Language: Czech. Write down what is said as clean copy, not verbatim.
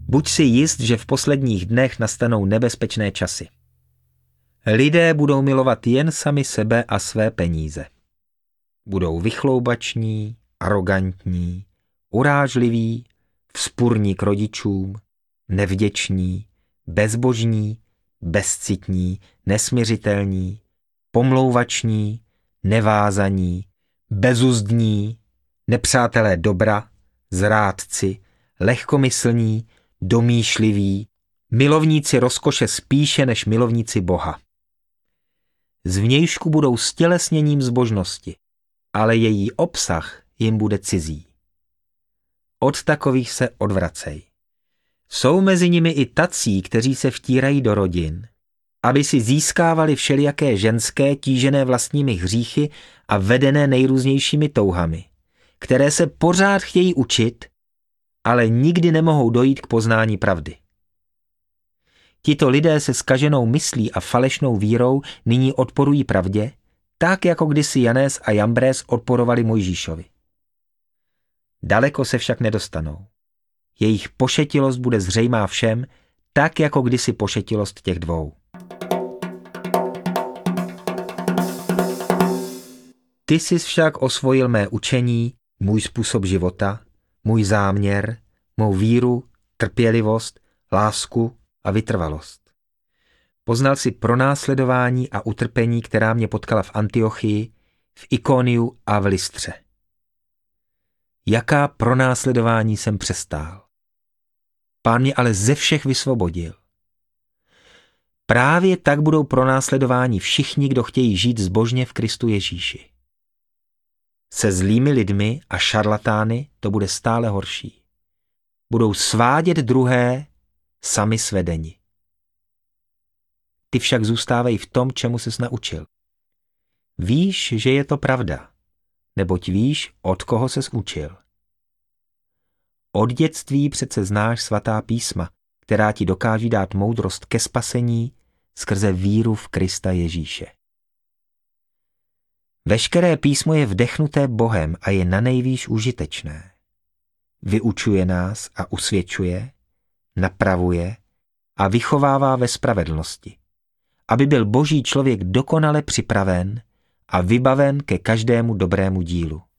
Buď si jist, že v posledních dnech nastanou nebezpečné časy. Lidé budou milovat jen sami sebe a své peníze. Budou vychloubační, arogantní, urážliví, vzpurní k rodičům, nevděční, bezbožní, bezcitní, nesmiřitelní, pomlouvační, nevázaní, bezuzdní, nepřátelé dobra, zrádci, lehkomyslní, domýšliví, milovníci rozkoše spíše než milovníci Boha. Zvnějšku budou stělesněním zbožnosti, ale její obsah jim bude cizí. Od takových se odvracej. Jsou mezi nimi i tací, kteří se vtírají do rodin, aby si získávali všelijaké ženské tížené vlastními hříchy a vedené nejrůznějšími touhami, které se pořád chtějí učit, ale nikdy nemohou dojít k poznání pravdy. Tito lidé se zkaženou myslí a falešnou vírou nyní odporují pravdě, tak jako kdysi Janés a Jambrés odporovali Mojžíšovi. Daleko se však nedostanou. Jejich pošetilost bude zřejmá všem, tak jako kdysi pošetilost těch dvou. Ty jsi však osvojil mé učení, můj způsob života, můj záměr, mou víru, trpělivost, lásku a vytrvalost. Poznal si pronásledování a utrpení, která mě potkala v Antiochii, v Ikoniu a v Lystře. Jaká pronásledování jsem přestál. Pán mě ale ze všech vysvobodil. Právě tak budou pronásledováni všichni, kdo chtějí žít zbožně v Kristu Ježíši. Se zlými lidmi a šarlatány to bude stále horší. Budou svádět druhé, sami svedeni. Ty však zůstávají v tom, čemu ses naučil. Víš, že je to pravda, neboť víš, od koho ses učil. Od dětství přece znáš svatá písma, která ti dokáží dát moudrost ke spasení skrze víru v Krista Ježíše. Veškeré písmo je vdechnuté Bohem a je nanejvýš užitečné. Vyučuje nás a usvědčuje, napravuje a vychovává ve spravedlnosti, aby byl Boží člověk dokonale připraven a vybaven ke každému dobrému dílu.